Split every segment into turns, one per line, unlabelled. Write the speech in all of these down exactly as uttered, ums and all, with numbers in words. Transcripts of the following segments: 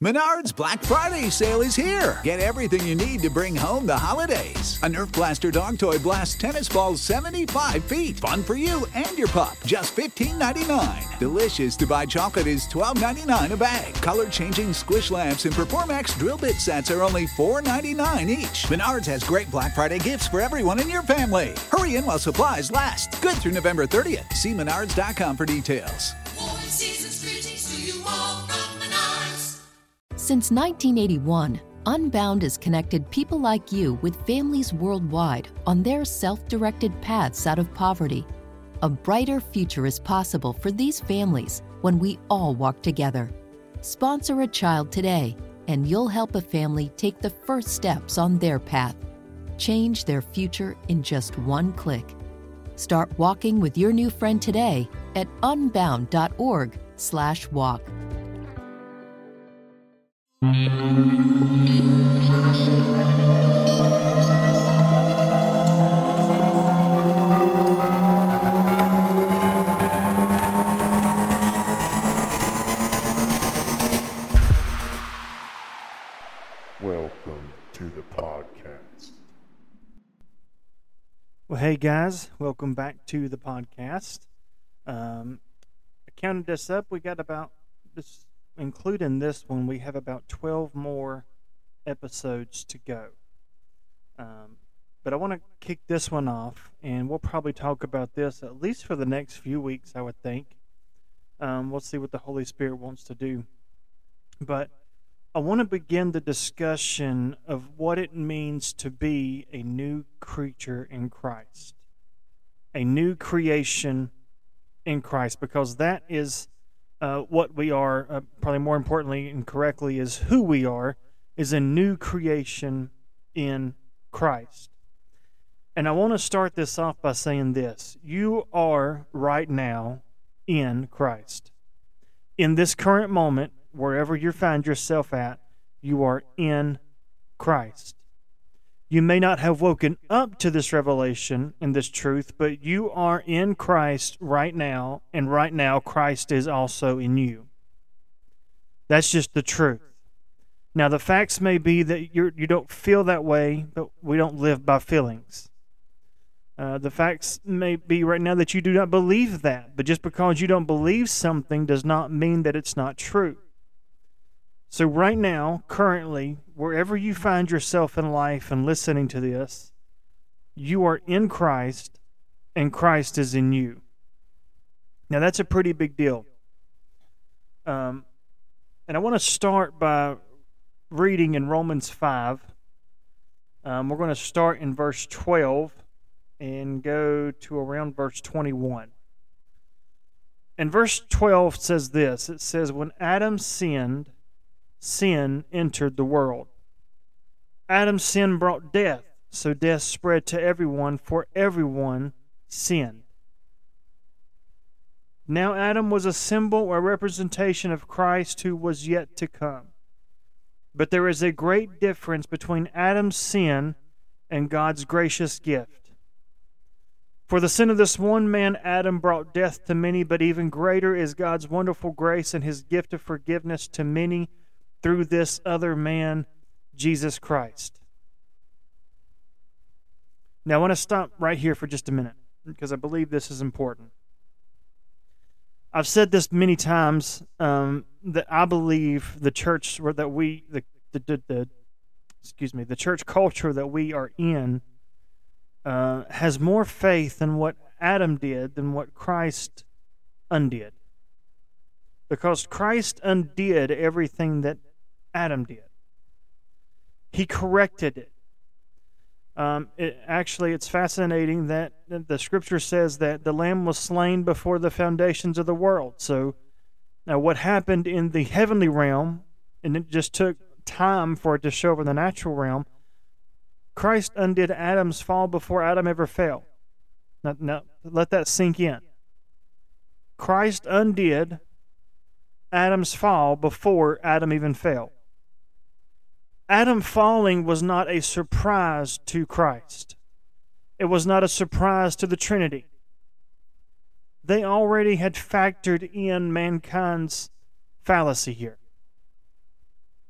Menards Black Friday sale is here. Get everything you need to bring home the holidays. A Nerf Blaster dog toy blasts tennis balls seventy-five feet. Fun for you and your pup. Just fifteen ninety-nine. Delicious to buy chocolate is twelve ninety-nine a bag. Color-changing squish lamps and Performax drill bit sets are only four ninety-nine each. Menards has great Black Friday gifts for everyone in your family. Hurry in while supplies last. Good through November thirtieth. See menards dot com for details.
Since nineteen eighty-one, Unbound has connected people like you with families worldwide on their self-directed paths out of poverty. A brighter future is possible for these families when we all walk together. Sponsor a child today, and you'll help a family take the first steps on their path. Change their future in just one click. Start walking with your new friend today at unbound.org slash walk.
Welcome to the podcast.
Well, hey guys, welcome back to the podcast. Um, I counted this up. We got about this. Including this one, we have about twelve more episodes to go. Um, but I want to kick this one off, and we'll probably talk about this at least for the next few weeks, I would think. Um, we'll see what the Holy Spirit wants to do. But I want to begin the discussion of what it means to be a new creature in Christ. A new creation in Christ, because that is Uh, what we are, uh, probably more importantly and correctly, is who we are, is a new creation in Christ. And I want to start this off by saying this. You are right now in Christ. In this current moment, wherever you find yourself at, you are in Christ. You may not have woken up to this revelation and this truth, but you are in Christ right now, and right now Christ is also in you. That's just the truth. Now, the facts may be that you're, you don't feel that way, but we don't live by feelings. Uh, the facts may be right now that you do not believe that, but just because you don't believe something does not mean that it's not true. So right now, currently, wherever you find yourself in life and listening to this, you are in Christ and Christ is in you. Now that's a pretty big deal. Um, and I want to start by reading in Romans five. Um, we're going to start in verse twelve and go to around verse twenty-one. And verse twelve says this. It says, when Adam sinned, sin entered the world. Adam's sin brought death, so death spread to everyone, for everyone sinned. Now Adam was a symbol or representation of Christ who was yet to come. But there is a great difference between Adam's sin and God's gracious gift. For the sin of this one man, Adam, brought death to many, but even greater is God's wonderful grace and His gift of forgiveness to many through this other man, Jesus Christ. Now I want to stop right here for just a minute, because I believe this is important. I've said this many times, um, that I believe the church that we, the, the, the, the excuse me, the church culture that we are in uh, has more faith in what Adam did than what Christ undid. Because Christ undid everything that Adam did. He corrected it. Um, it. Actually, it's fascinating that the Scripture says that the Lamb was slain before the foundations of the world. So, now what happened in the heavenly realm, and it just took time for it to show up in the natural realm, Christ undid Adam's fall before Adam ever fell. Now, now let that sink in. Christ undid Adam's fall before Adam even fell. Adam falling was not a surprise to Christ. It was not a surprise to the Trinity. They already had factored in mankind's fallacy here.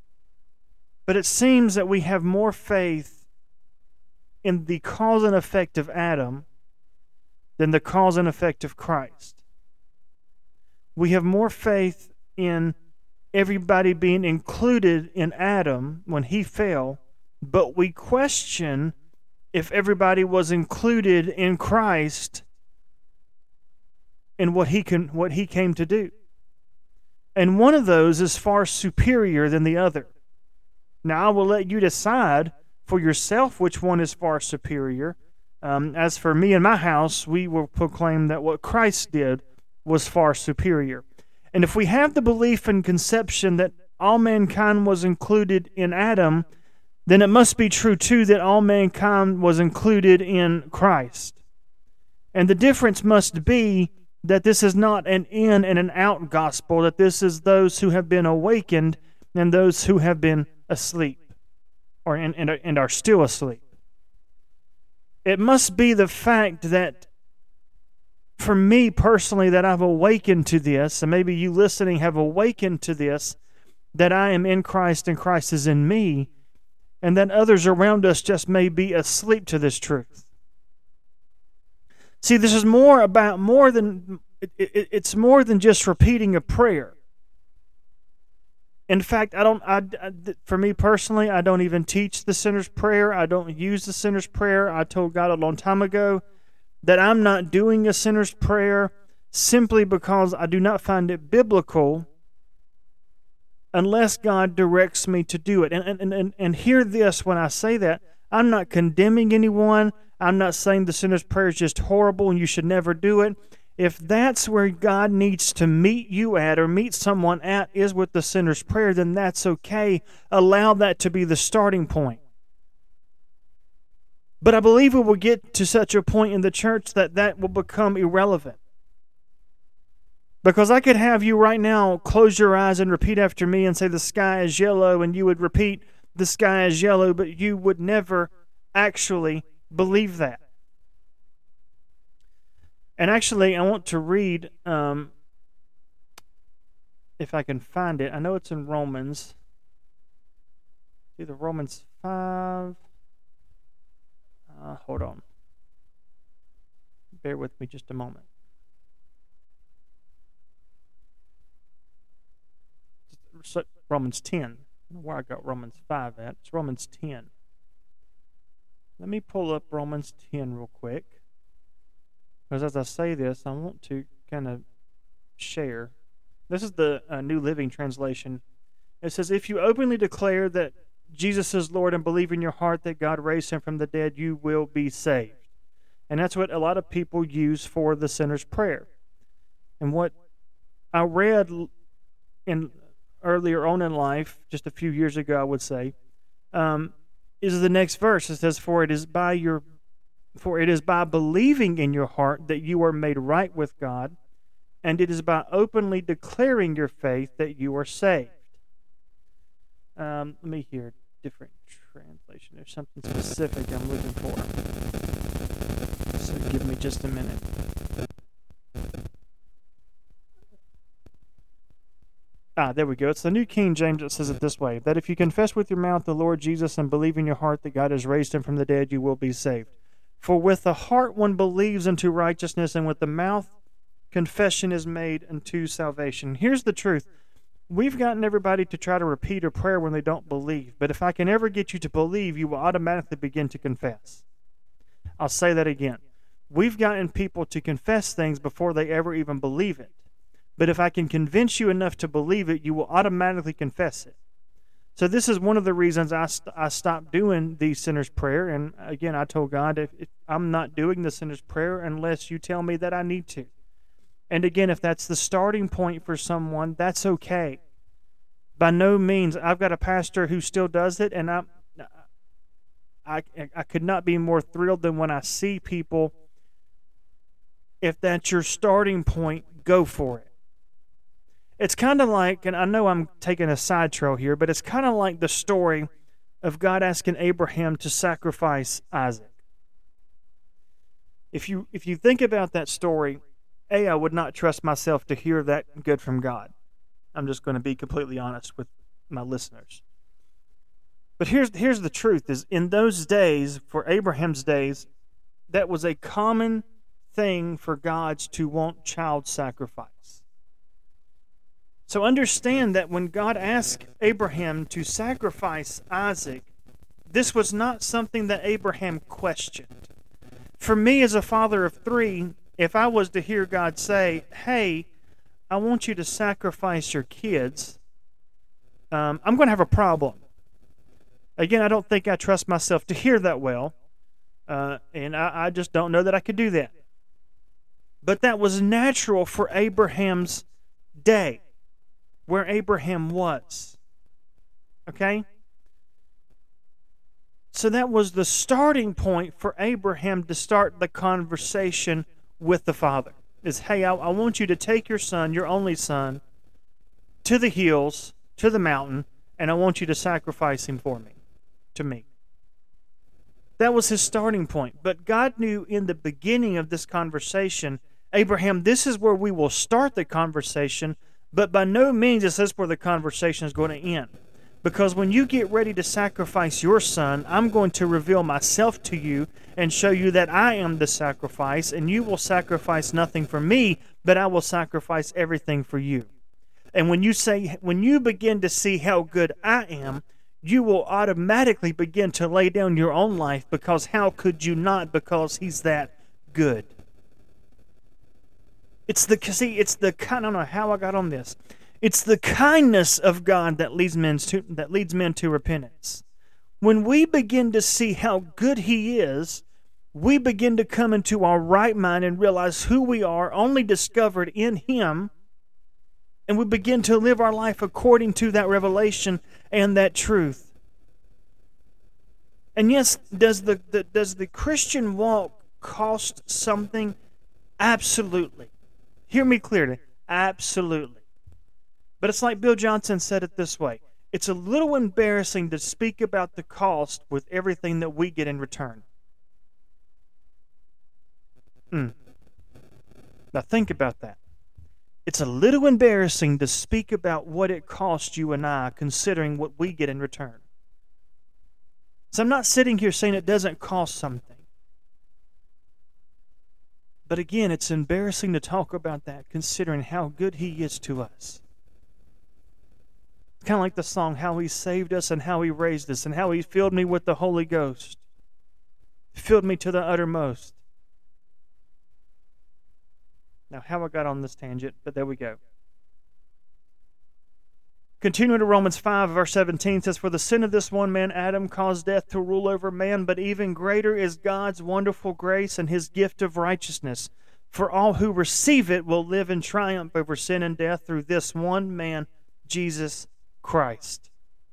But it seems that we have more faith in the cause and effect of Adam than the cause and effect of Christ. We have more faith in everybody being included in Adam when he fell, but we question if everybody was included in Christ in what he can, what he came to do. And one of those is far superior than the other. Now, I will let you decide for yourself which one is far superior. Um, as for me and my house, we will proclaim that what Christ did was far superior. And if we have the belief and conception that all mankind was included in Adam, then it must be true too that all mankind was included in Christ. And the difference must be that this is not an in and an out gospel, that this is those who have been awakened and those who have been asleep, or and, and, and are still asleep. It must be the fact that, for me personally, that I've awakened to this, and maybe you listening have awakened to this, that I am in Christ and Christ is in me, and that others around us just may be asleep to this truth. See, this is more about more than, it, it, it's more than just repeating a prayer. In fact, I don't. I, I, for me personally, I don't even teach the sinner's prayer. I don't use the sinner's prayer. I told God a long time ago that I'm not doing a sinner's prayer simply because I do not find it biblical unless God directs me to do it. And, and, and, and hear this when I say that. I'm not condemning anyone. I'm not saying the sinner's prayer is just horrible and you should never do it. If that's where God needs to meet you at or meet someone at is with the sinner's prayer, then that's okay. Allow that to be the starting point. But I believe we will get to such a point in the church that that will become irrelevant. Because I could have you right now close your eyes and repeat after me and say the sky is yellow, and you would repeat the sky is yellow, but you would never actually believe that. And actually, I want to read, um, if I can find it. I know it's in Romans. Either Romans five. Uh, hold on. Bear with me just a moment. Romans ten. I don't know where I got Romans five at. It's Romans ten. Let me pull up Romans ten real quick. Because as I say this, I want to kind of share. This is the uh, New Living Translation. It says, if you openly declare that Jesus is Lord and believe in your heart that God raised him from the dead, you will be saved. And that's what a lot of people use for the sinner's prayer. And what I read in earlier on in life, just a few years ago, I would say, um, is the next verse. It says, for it is by your For it is by believing in your heart that you are made right with God, and it is by openly declaring your faith that you are saved. Um, let me hear a different translation. There's something specific I'm looking for. So give me just a minute. Ah, there we go. It's the New King James that says it this way, that if you confess with your mouth the Lord Jesus and believe in your heart that God has raised him from the dead, you will be saved. For with the heart one believes unto righteousness, and with the mouth confession is made unto salvation. Here's the truth. We've gotten everybody to try to repeat a prayer when they don't believe. But if I can ever get you to believe, you will automatically begin to confess. I'll say that again. We've gotten people to confess things before they ever even believe it. But if I can convince you enough to believe it, you will automatically confess it. So this is one of the reasons I, st- I stopped doing the sinner's prayer. And again, I told God, if, if I'm not doing the sinner's prayer unless you tell me that I need to. And again, if that's the starting point for someone, that's okay. By no means, I've got a pastor who still does it, and I, I, I could not be more thrilled than when I see people. If that's your starting point, go for it. It's kind of like, and I know I'm taking a side trail here, but it's kind of like the story of God asking Abraham to sacrifice Isaac. If you if you think about that story, A, I would not trust myself to hear that good from God. I'm just going to be completely honest with my listeners. But here's here's the truth, is in those days, for Abraham's days, that was a common thing for gods to want child sacrifice. So understand that when God asked Abraham to sacrifice Isaac, this was not something that Abraham questioned. For me as a father of three, if I was to hear God say, hey, I want you to sacrifice your kids, um, I'm going to have a problem. Again, I don't think I trust myself to hear that well, uh, and I, I just don't know that I could do that. But that was natural for Abraham's day, where Abraham was. Okay? So that was the starting point for Abraham to start the conversation with the Father. Is, hey, I, I want you to take your son, your only son, to the hills, to the mountain, and I want you to sacrifice him for me, to me. That was his starting point. But God knew in the beginning of this conversation, Abraham, this is where we will start the conversation, but by no means is this where the conversation is going to end. Because when you get ready to sacrifice your son, I'm going to reveal myself to you and show you that I am the sacrifice, and you will sacrifice nothing for me, but I will sacrifice everything for you. And when you say, when you begin to see how good I am, you will automatically begin to lay down your own life, because how could you not? Because he's that good. It's the, see, it's the, I don't know how I got on this. It's the kindness of God that leads men to, that leads men to repentance. When we begin to see how good he is, we begin to come into our right mind and realize who we are, only discovered in him, and we begin to live our life according to that revelation and that truth. And yes, does the, the does the Christian walk cost something? Absolutely. Hear me clearly. Absolutely. But it's like Bill Johnson said it this way. It's a little embarrassing to speak about the cost with everything that we get in return. Mm. Now think about that. It's a little embarrassing to speak about what it costs you and I, considering what we get in return. So I'm not sitting here saying it doesn't cost something. But again, it's embarrassing to talk about that, considering how good he is to us. Kind of like the song, how he saved us and how he raised us and how he filled me with the Holy Ghost. Filled me to the uttermost. Now, how I got on this tangent, but there we go. Continuing to Romans five, verse seventeen says, for the sin of this one man, Adam, caused death to rule over man, but even greater is God's wonderful grace and his gift of righteousness. For all who receive it will live in triumph over sin and death through this one man, Jesus Christ.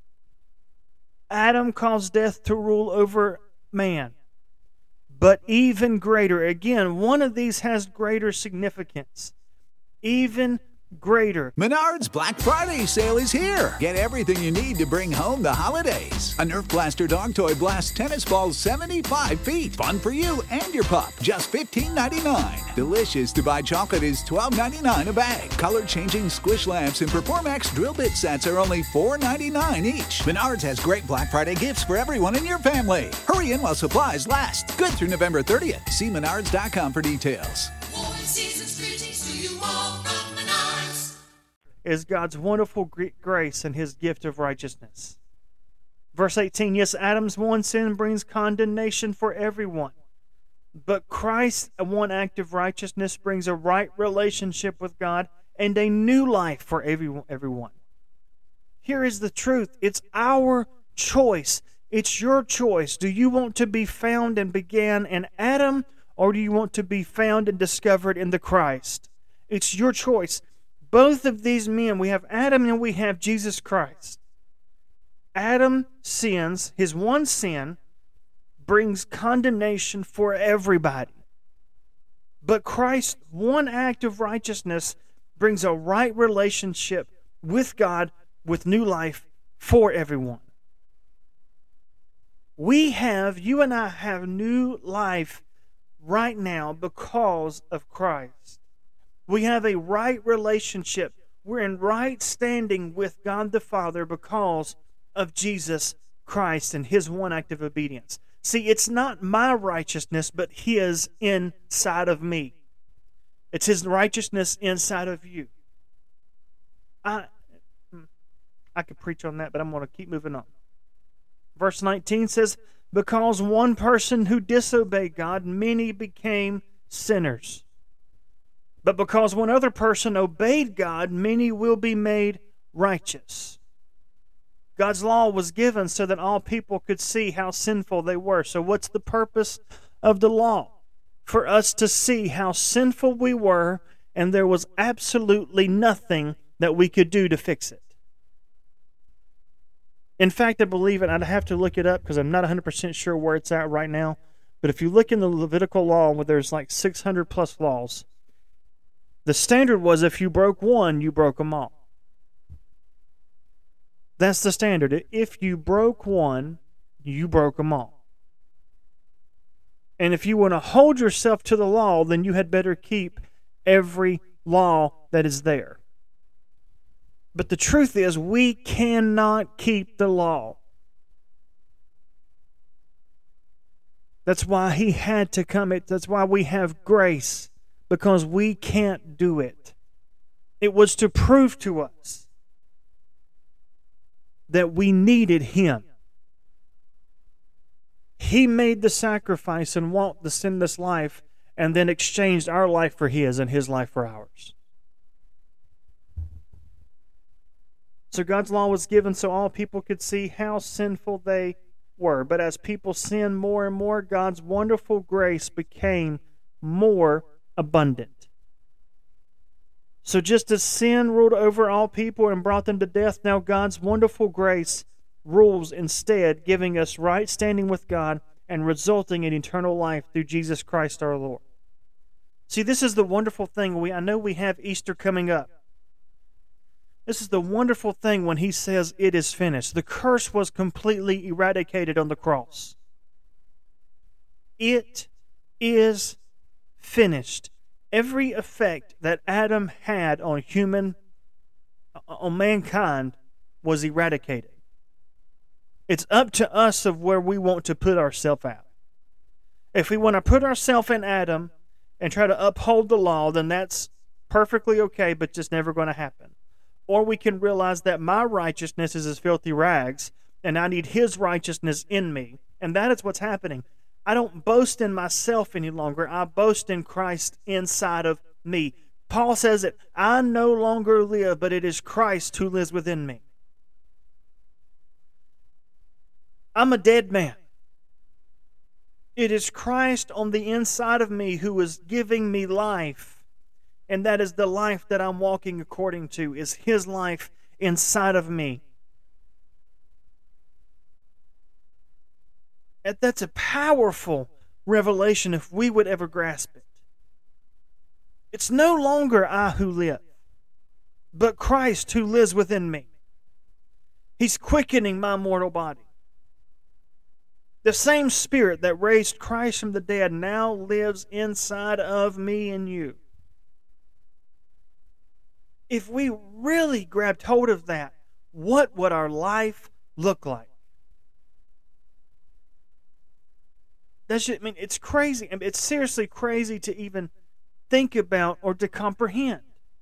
Adam caused death to rule over man. But even greater, again, one of these has greater significance. Even greater.
Menards Black Friday sale is here. Get everything you need to bring home the holidays. A Nerf Blaster dog toy blasts tennis balls seventy-five feet. Fun for you and your pup. Just fifteen ninety-nine. Delicious to buy chocolate is twelve ninety-nine a bag. Color-changing squish lamps and Performax drill bit sets are only four ninety-nine each. Menards has great Black Friday gifts for everyone in your family. Hurry in while supplies last. Good through November thirtieth. See menards dot com for details.
Warm season's greetings to you all from Menards.
Is God's wonderful grace and his gift of righteousness. Verse eighteen, yes, Adam's one sin brings condemnation for everyone. But Christ's one act of righteousness brings a right relationship with God and a new life for everyone. Here is the truth. It's our choice. It's your choice. Do you want to be found and began in Adam, or do you want to be found and discovered in the Christ? It's your choice. Both of these men, we have Adam and we have Jesus Christ. Adam sins, his one sin brings condemnation for everybody. But Christ's one act of righteousness brings a right relationship with God, with new life for everyone. We have, you and I have new life right now because of Christ. We have a right relationship. We're in right standing with God the Father because of Jesus Christ and His one act of obedience. See, it's not my righteousness, but His inside of me. It's His righteousness inside of you. I, I could preach on that, but I'm going to keep moving on. Verse nineteen says, because one person who disobeyed God, many became sinners. But because one other person obeyed God, many will be made righteous. God's law was given so that all people could see how sinful they were. So what's the purpose of the law? For us to see how sinful we were, and there was absolutely nothing that we could do to fix it. In fact, I believe it, I'd have to look it up because I'm not one hundred percent sure where it's at right now. But if you look in the Levitical law, where there's like six hundred plus laws, the standard was if you broke one, you broke them all. That's the standard. If you broke one, you broke them all. And if you want to hold yourself to the law, then you had better keep every law that is there. But the truth is, we cannot keep the law. That's why He had to come. That's why we have grace, because we can't do it. It was to prove to us that we needed Him. He made the sacrifice and walked the sinless life, and then exchanged our life for His and His life for ours. So God's law was given so all people could see how sinful they were. But as people sinned more and more, God's wonderful grace became more abundant. So just as sin ruled over all people and brought them to death, now God's wonderful grace rules instead, giving us right standing with God and resulting in eternal life through Jesus Christ our Lord. See, this is the wonderful thing. We I know we have Easter coming up. This is the wonderful thing when He says it is finished. The curse was completely eradicated on the cross. It is finished. Every effect that Adam had on human, on mankind, was eradicated. It's up to us of where we want to put ourselves at. If we want to put ourselves in Adam and try to uphold the law, then that's perfectly okay, but just never going to happen. Or we can realize that my righteousness is as filthy rags, and I need His righteousness in me. And that is what's happening. I don't boast in myself any longer. I boast in Christ inside of me. Paul says that I no longer live, but it is Christ who lives within me. I'm a dead man. It is Christ on the inside of me who is giving me life. And that is the life that I'm walking according to, is His life inside of me. And that's a powerful revelation if we would ever grasp it. It's no longer I who live, but Christ who lives within me. He's quickening my mortal body. The same Spirit that raised Christ from the dead now lives inside of me and you. If we really grabbed hold of that, what would our life look like? That's just, I mean, it's crazy. It's seriously crazy to even think about or to comprehend.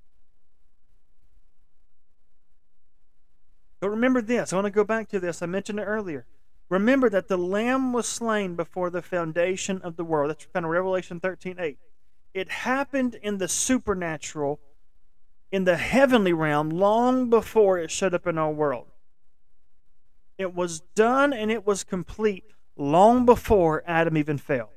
But remember this. I want to go back to this. I mentioned it earlier. Remember that the Lamb was slain before the foundation of the world. That's found in Revelation thirteen eight. It happened in the supernatural, in the heavenly realm, long before it showed up in our world. It was done and it was complete long before Adam even fell.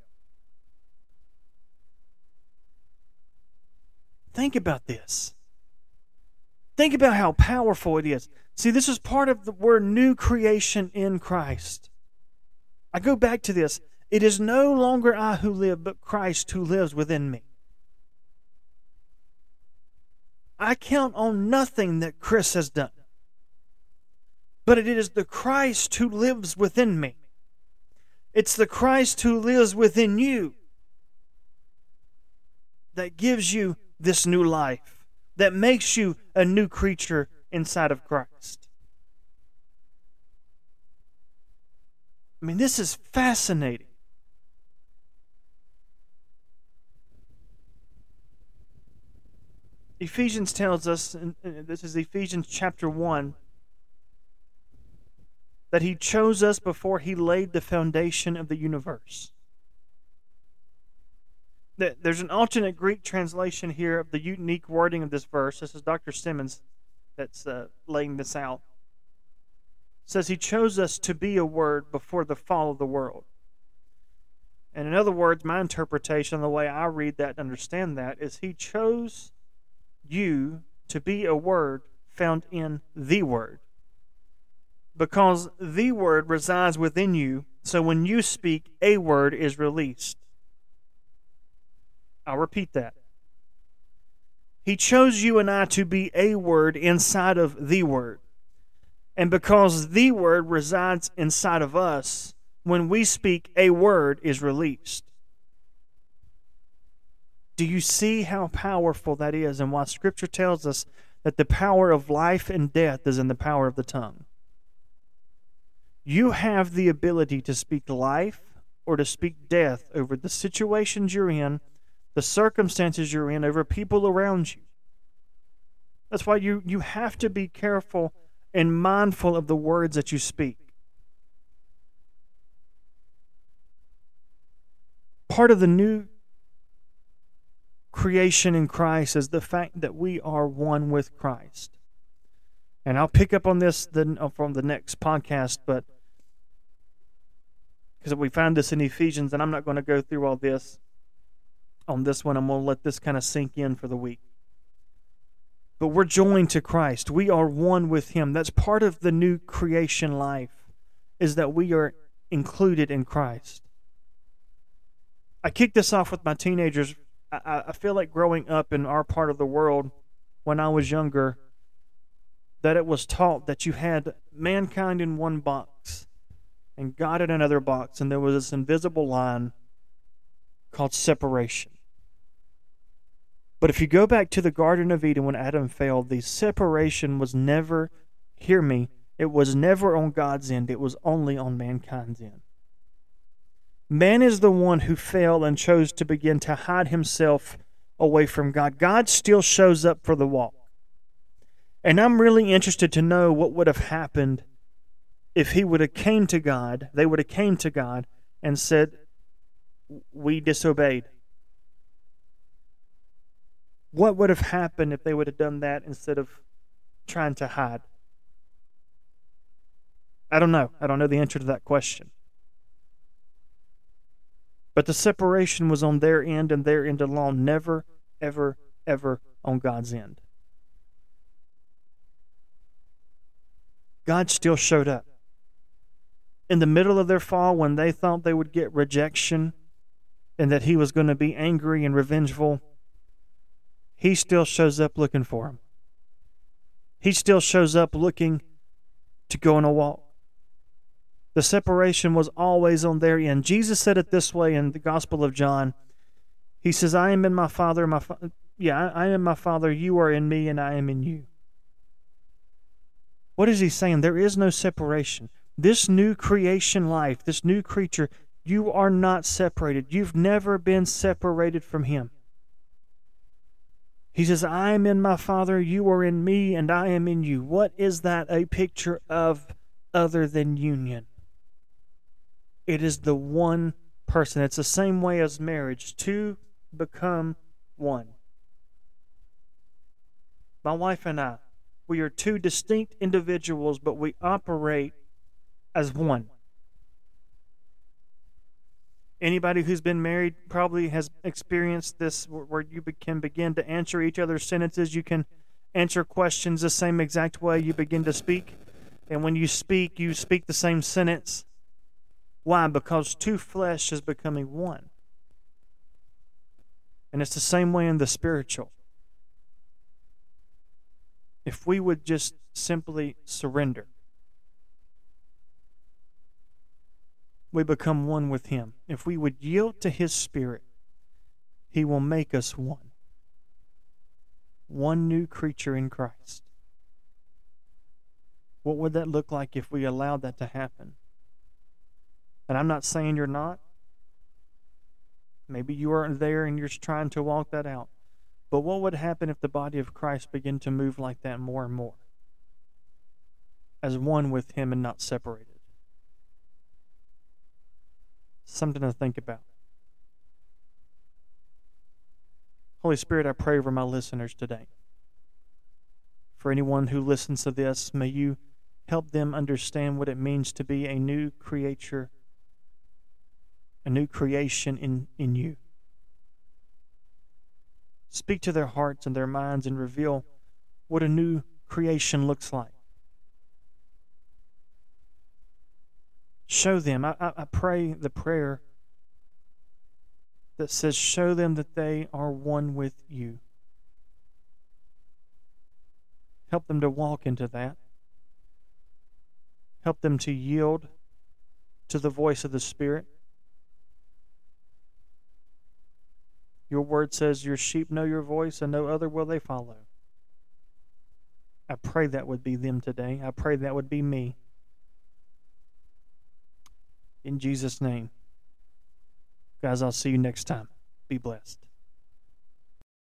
Think about this. Think about how powerful it is. See, this is part of the word new creation in Christ. I go back to this. It is no longer I who live, but Christ who lives within me. I count on nothing that Chris has done, but it is the Christ who lives within me. It's the Christ who lives within you that gives you this new life, that makes you a new creature inside of Christ. I mean, this is fascinating. Ephesians tells us, and this is Ephesians chapter one, that he chose us before he laid the foundation of the universe. There's an alternate Greek translation here of the unique wording of this verse. This is Doctor Simmons that's uh, laying this out. It says he chose us to be a word before the fall of the world. And in other words, my interpretation, the way I read that and understand that, is he chose you to be a word found in the Word. Because the Word resides within you, so when you speak, a word is released. I'll repeat that. He chose you and I to be a word inside of the Word. And because the Word resides inside of us, when we speak, a word is released. Do you see how powerful that is, and why Scripture tells us that the power of life and death is in the power of the tongue? You have the ability to speak life or to speak death over the situations you're in, the circumstances you're in, over people around you. That's why you, you have to be careful and mindful of the words that you speak. Part of the new creation in Christ is the fact that we are one with Christ. And I'll pick up on this then from the next podcast, but because we find this in Ephesians, and I'm not going to go through all this on this one. I'm going to let this kind of sink in for the week. But we're joined to Christ. We are one with Him. That's part of the new creation life, is that we are included in Christ. I kicked this off with my teenagers. I, I feel like growing up in our part of the world, when I was younger, that it was taught that you had mankind in one box and God in another box, and there was this invisible line called separation. But if you go back to the Garden of Eden when Adam failed, the separation was never, hear me, it was never on God's end. It was only on mankind's end. Man is the one who failed and chose to begin to hide himself away from God. God still shows up for the walk. And I'm really interested to know what would have happened if he would have came to God, they would have came to God and said, we disobeyed. What would have happened if they would have done that instead of trying to hide? I don't know. I don't know the answer to that question. But the separation was on their end and their end alone, never, ever, ever on God's end. God still showed up. In the middle of their fall, when they thought they would get rejection and that He was going to be angry and revengeful, He still shows up looking for them. He still shows up looking to go on a walk. The separation was always on their end. Jesus said it this way in the Gospel of John. He says, I am in my Father, my fa- yeah, I, I am my Father, you are in me, and I am in you. What is He saying? There is no separation. This new creation life, this new creature, you are not separated. You've never been separated from Him. He says, I am in my Father, you are in me, and I am in you. What is that a picture of other than union? It is the one person. It's the same way as marriage. Two become one. My wife and I, we are two distinct individuals, but we operate as one. Anybody who's been married probably has experienced this, where you can begin to answer each other's sentences. You can answer questions the same exact way you begin to speak. And when you speak, you speak the same sentence. Why? Because two flesh is becoming one. And it's the same way in the spiritual. If we would just simply surrender, we become one with Him. If we would yield to His Spirit, He will make us one. One new creature in Christ. What would that look like if we allowed that to happen? And I'm not saying you're not. Maybe you aren't there and you're just trying to walk that out. But what would happen if the body of Christ began to move like that more and more? As one with Him and not separated. Something to think about. Holy Spirit, I pray over my listeners today. For anyone who listens to this, may you help them understand what it means to be a new creature, a new creation in, in you. Speak to their hearts and their minds and reveal what a new creation looks like. Show them. I, I, I pray the prayer that says, show them that they are one with you. Help them to walk into that. Help them to yield to the voice of the Spirit. Your word says your sheep know your voice and no other will they follow. I pray that would be them today. I pray that would be me. In Jesus' name. Guys, I'll see you next time. Be blessed.